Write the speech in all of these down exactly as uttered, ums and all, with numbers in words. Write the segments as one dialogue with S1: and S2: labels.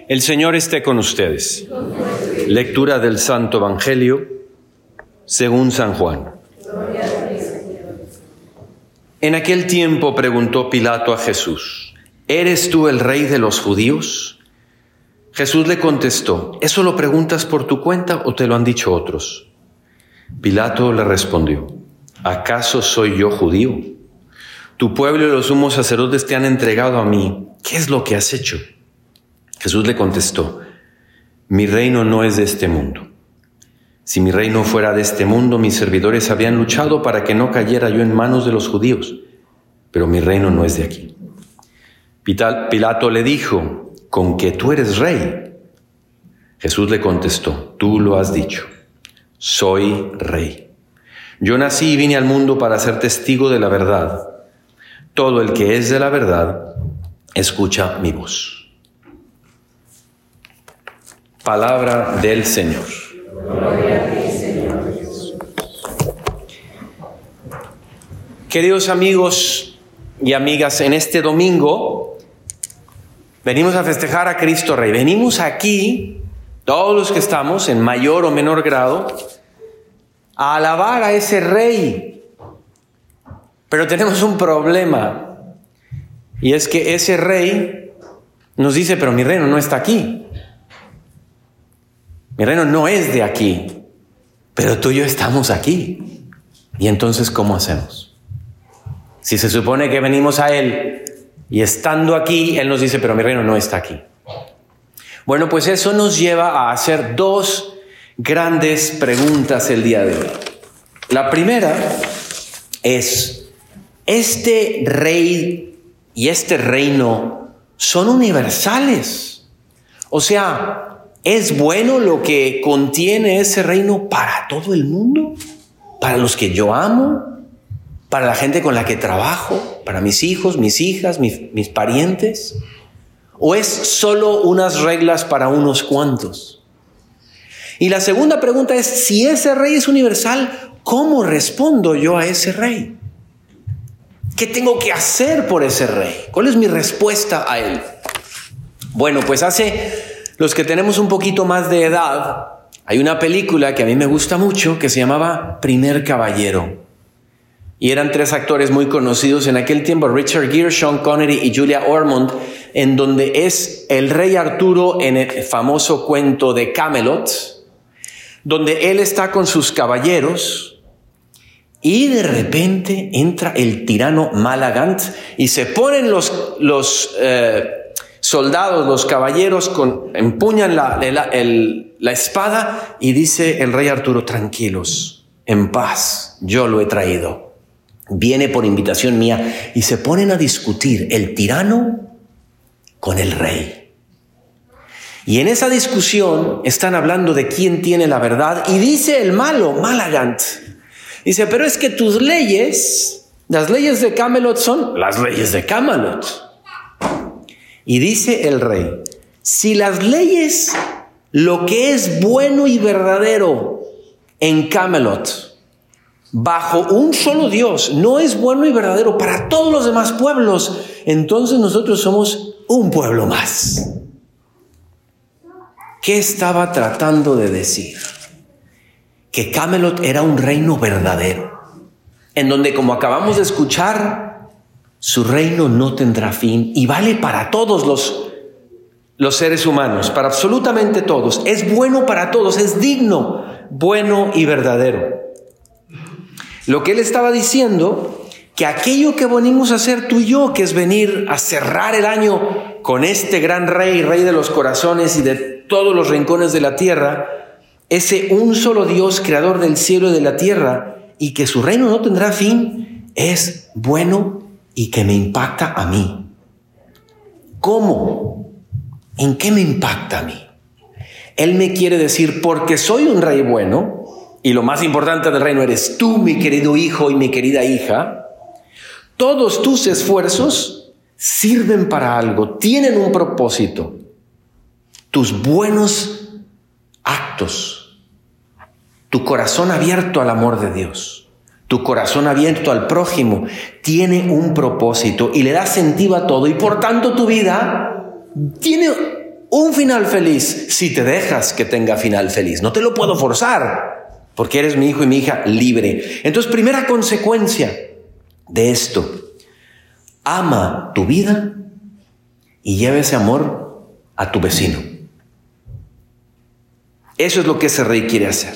S1: El Señor esté con ustedes. Lectura del Santo Evangelio según San Juan. En aquel tiempo preguntó Pilato a Jesús: ¿Eres tú el rey de los judíos? Jesús le contestó: ¿Eso lo preguntas por tu cuenta o te lo han dicho otros? Pilato le respondió: ¿Acaso soy yo judío? Tu pueblo y los sumos sacerdotes te han entregado a mí. ¿Qué es lo que has hecho? Jesús le contestó: Mi reino no es de este mundo. Si mi reino fuera de este mundo, mis servidores habían luchado para que no cayera yo en manos de los judíos, pero mi reino no es de aquí. Pilato le dijo: ¿Con que tú eres rey? Jesús le contestó: Tú lo has dicho, soy rey. Yo nací y vine al mundo para ser testigo de la verdad. Todo el que es de la verdad, escucha mi voz. Palabra del Señor.
S2: Gloria a ti, Señor Jesús.
S1: Queridos amigos y amigas, en este domingo venimos a festejar a Cristo Rey. Venimos aquí, todos los que estamos, en mayor o menor grado, a alabar a ese Rey. Pero tenemos un problema, y es que ese Rey nos dice: pero mi reino no está aquí. Mi reino no es de aquí, pero tú y yo estamos aquí. ¿Y entonces cómo hacemos? Si se supone que venimos a Él y estando aquí, Él nos dice: pero mi reino no está aquí. Bueno, pues eso nos lleva a hacer dos grandes preguntas el día de hoy. La primera es: ¿este Rey y este reino son universales? O sea, ¿es bueno lo que contiene ese reino para todo el mundo? ¿Para los que yo amo? ¿Para la gente con la que trabajo? ¿Para mis hijos, mis hijas, mis, mis parientes? ¿O es solo unas reglas para unos cuantos? Y la segunda pregunta es: si ese rey es universal, ¿cómo respondo yo a ese rey? ¿Qué tengo que hacer por ese rey? ¿Cuál es mi respuesta a él? Bueno, pues hace... Los que tenemos un poquito más de edad, hay una película que a mí me gusta mucho que se llamaba Primer Caballero. Y eran tres actores muy conocidos en aquel tiempo: Richard Gere, Sean Connery y Julia Ormond, en donde es el rey Arturo en el famoso cuento de Camelot, donde él está con sus caballeros y de repente entra el tirano Malagant y se ponen los... los eh, soldados, los caballeros, con, empuñan la, la, el, la espada y dice el rey Arturo: tranquilos, en paz, yo lo he traído. Viene por invitación mía. Y se ponen a discutir el tirano con el rey. Y en esa discusión están hablando de quién tiene la verdad. Y dice el malo, Malagant, dice: pero es que tus leyes, las leyes de Camelot son las leyes de Camelot. Y dice el rey: si las leyes, lo que es bueno y verdadero en Camelot, bajo un solo Dios, no es bueno y verdadero para todos los demás pueblos, entonces nosotros somos un pueblo más. ¿Qué estaba tratando de decir? Que Camelot era un reino verdadero, en donde, como acabamos de escuchar, su reino no tendrá fin y vale para todos los, los seres humanos, para absolutamente todos. Es bueno para todos, es digno, bueno y verdadero. Lo que él estaba diciendo, que aquello que venimos a hacer tú y yo, que es venir a cerrar el año con este gran rey, rey de los corazones y de todos los rincones de la tierra, ese un solo Dios, creador del cielo y de la tierra, y que su reino no tendrá fin, es bueno y que me impacta a mí. ¿Cómo? ¿En qué me impacta a mí? Él me quiere decir: porque soy un rey bueno, y lo más importante del reino eres tú, mi querido hijo y mi querida hija, todos tus esfuerzos sirven para algo, tienen un propósito. Tus buenos actos, tu corazón abierto al amor de Dios, tu corazón abierto al prójimo, tiene un propósito y le da sentido a todo, y por tanto tu vida tiene un final feliz si te dejas que tenga final feliz. No te lo puedo forzar porque eres mi hijo y mi hija libre. Entonces, primera consecuencia de esto: ama tu vida y lleva ese amor a tu vecino. Eso es lo que ese rey quiere hacer.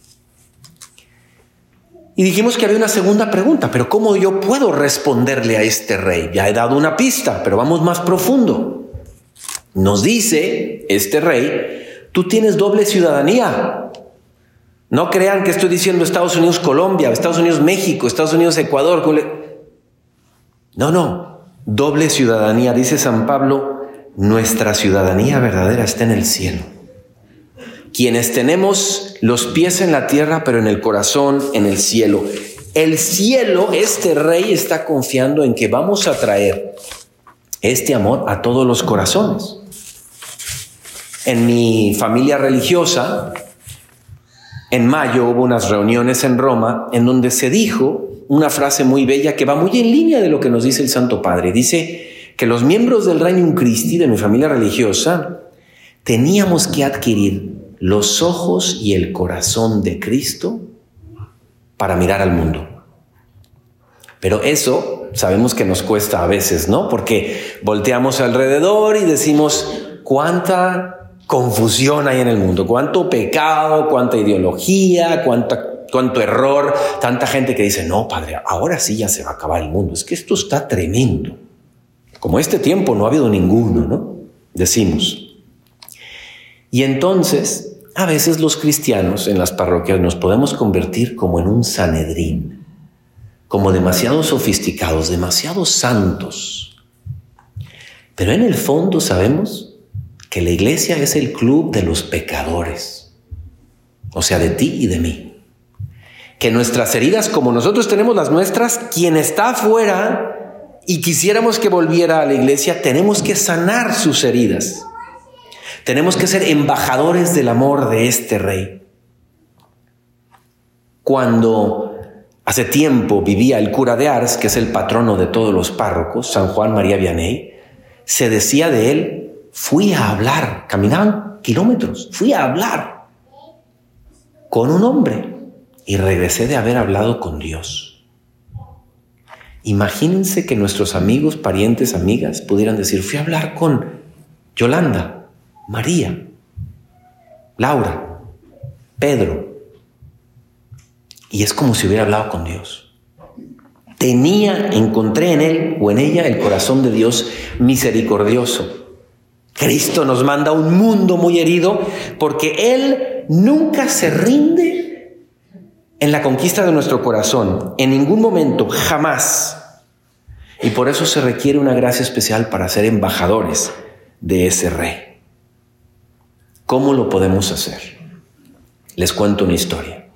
S1: Y dijimos que había una segunda pregunta, pero ¿cómo yo puedo responderle a este rey? Ya he dado una pista, pero vamos más profundo. Nos dice este rey: tú tienes doble ciudadanía. No crean que estoy diciendo Estados Unidos Colombia, Estados Unidos México, Estados Unidos Ecuador. No, no, doble ciudadanía. Dice San Pablo: nuestra ciudadanía verdadera está en el cielo. Quienes tenemos los pies en la tierra, pero en el corazón en el cielo. El cielo, este rey está confiando en que vamos a traer este amor a todos los corazones. En mi familia religiosa, en mayo hubo unas reuniones en Roma en donde se dijo una frase muy bella que va muy en línea de lo que nos dice el Santo Padre. Dice que los miembros del Regnum Christi de mi familia religiosa teníamos que adquirir los ojos y el corazón de Cristo para mirar al mundo. Pero eso sabemos que nos cuesta a veces, ¿no? Porque volteamos alrededor y decimos: cuánta confusión hay en el mundo, cuánto pecado, cuánta ideología, cuánta, cuánto error, tanta gente que dice: no, padre, ahora sí ya se va a acabar el mundo. Es que esto está tremendo. Como este tiempo no ha habido ninguno, ¿no? Decimos. Y entonces, a veces los cristianos en las parroquias nos podemos convertir como en un Sanedrín, como demasiado sofisticados, demasiado santos. Pero en el fondo sabemos que la iglesia es el club de los pecadores, o sea, de ti y de mí. Que nuestras heridas, como nosotros tenemos las nuestras, quien está afuera y quisiéramos que volviera a la iglesia, tenemos que sanar sus heridas. Tenemos que ser embajadores del amor de este rey. Cuando hace tiempo vivía el cura de Ars, que es el patrono de todos los párrocos, San Juan María Vianney, se decía de él: fui a hablar, caminaban kilómetros, fui a hablar con un hombre y regresé de haber hablado con Dios. Imagínense que nuestros amigos, parientes, amigas pudieran decir: fui a hablar con Yolanda, María, Laura, Pedro. Y es como si hubiera hablado con Dios. Tenía, encontré en él o en ella el corazón de Dios misericordioso. Cristo nos manda a un mundo muy herido porque Él nunca se rinde en la conquista de nuestro corazón. En ningún momento, jamás. Y por eso se requiere una gracia especial para ser embajadores de ese rey. ¿Cómo lo podemos hacer? Les cuento una historia.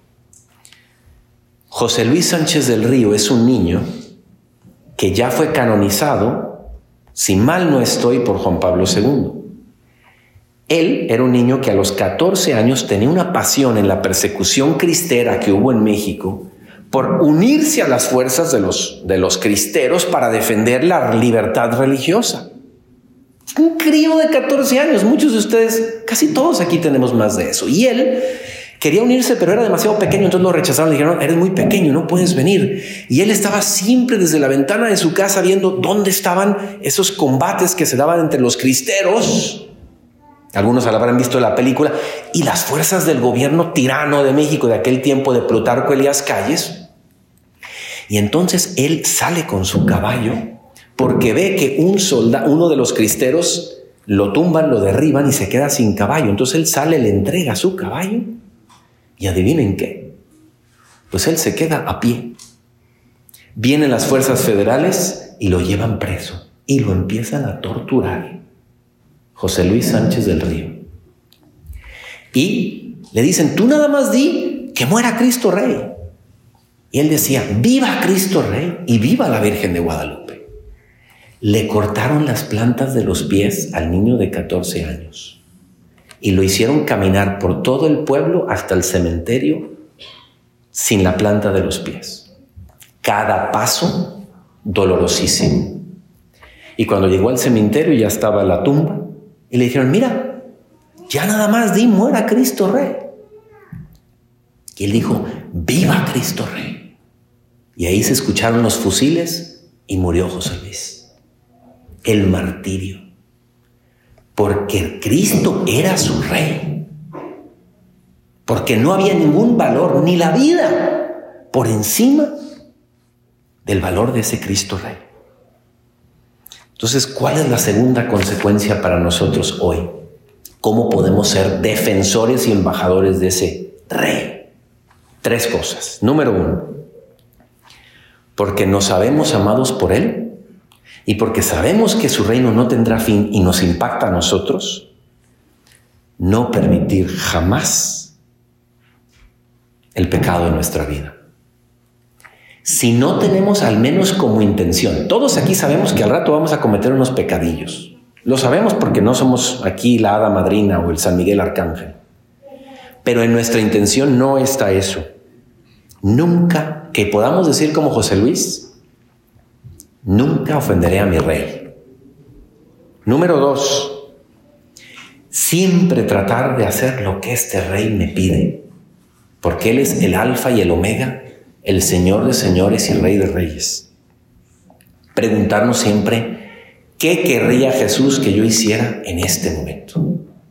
S1: José Luis Sánchez del Río es un niño que ya fue canonizado, si mal no estoy, por Juan Pablo segundo. Él era un niño que a los catorce años tenía una pasión en la persecución cristera que hubo en México por unirse a las fuerzas de los, de los cristeros para defender la libertad religiosa. Un crío de catorce años, muchos de ustedes, casi todos aquí tenemos más de eso. Y él quería unirse, pero era demasiado pequeño, entonces lo rechazaron. Le dijeron: eres muy pequeño, no puedes venir. Y él estaba siempre desde la ventana de su casa viendo dónde estaban esos combates que se daban entre los cristeros. Algunos habrán visto la película. Y las fuerzas del gobierno tirano de México de aquel tiempo, de Plutarco Elías Calles. Y entonces él sale con su caballo porque ve que un soldado, uno de los cristeros, lo tumban, lo derriban y se queda sin caballo. Entonces él sale, le entrega su caballo y adivinen qué. Pues él se queda a pie. Vienen las fuerzas federales y lo llevan preso y lo empiezan a torturar. José Luis Sánchez del Río. Y le dicen: tú nada más di que muera Cristo Rey. Y él decía: viva Cristo Rey y viva la Virgen de Guadalupe. Le cortaron las plantas de los pies al niño de catorce años y lo hicieron caminar por todo el pueblo hasta el cementerio sin la planta de los pies. Cada paso dolorosísimo. Y cuando llegó al cementerio ya estaba la tumba y le dijeron: mira, Ya nada más di, muera Cristo Rey. Y él dijo, viva Cristo Rey. Y ahí se escucharon los fusiles y murió José Luis. El martirio. Porque Cristo era su Rey. Porque no había ningún valor, ni la vida, por encima del valor de ese Cristo Rey. Entonces, ¿cuál es la segunda consecuencia para nosotros hoy? ¿Cómo podemos ser defensores y embajadores de ese Rey? Tres cosas. Número uno, porque nos sabemos amados por Él y porque sabemos que su reino no tendrá fin y nos impacta a nosotros, no permitir jamás el pecado en nuestra vida. Si no tenemos al menos como intención, todos aquí sabemos que al rato vamos a cometer unos pecadillos. Lo sabemos porque no somos aquí la hada madrina o el San Miguel Arcángel. Pero en nuestra intención no está eso. Nunca, que podamos decir como José Luis, nunca ofenderé a mi Rey. Número dos, siempre tratar de hacer lo que este Rey me pide, porque Él es el alfa y el omega, el Señor de señores y Rey de reyes. Preguntarnos siempre, ¿qué querría Jesús que yo hiciera en este momento?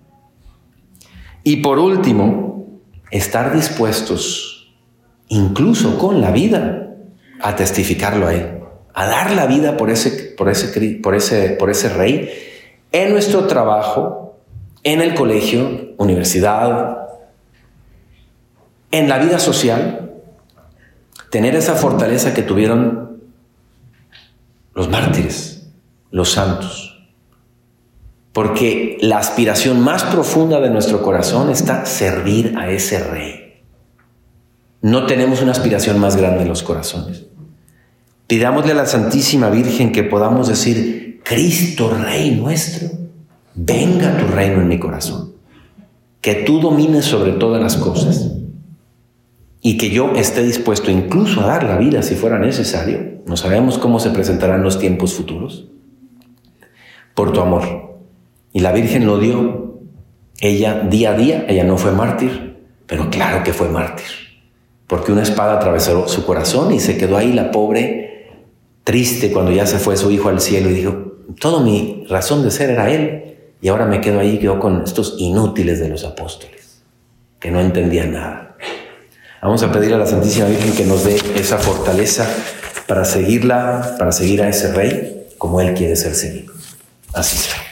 S1: Y por último, estar dispuestos, incluso con la vida, a testificarlo a Él, a dar la vida por ese, por ese, por ese, por ese Rey, en nuestro trabajo, en el colegio, universidad, en la vida social. Tener esa fortaleza que tuvieron los mártires, los santos. Porque la aspiración más profunda de nuestro corazón está servir a ese Rey. No tenemos una aspiración más grande en los corazones. Pidámosle a la Santísima Virgen que podamos decir, Cristo Rey nuestro, venga tu reino en mi corazón. Que tú domines sobre todas las cosas. Y que yo esté dispuesto incluso a dar la vida si fuera necesario. No sabemos cómo se presentarán los tiempos futuros. Por tu amor. Y la Virgen lo dio. Ella, día a día, ella no fue mártir, pero claro que fue mártir. Porque una espada atravesó su corazón y se quedó ahí la pobre, triste cuando ya se fue su hijo al cielo. Y dijo, toda mi razón de ser era Él. Y ahora me quedo ahí yo con estos inútiles de los apóstoles, que no entendían nada. Vamos a pedir a la Santísima Virgen que nos dé esa fortaleza para seguirla, para seguir a ese Rey como Él quiere ser seguido. Así sea.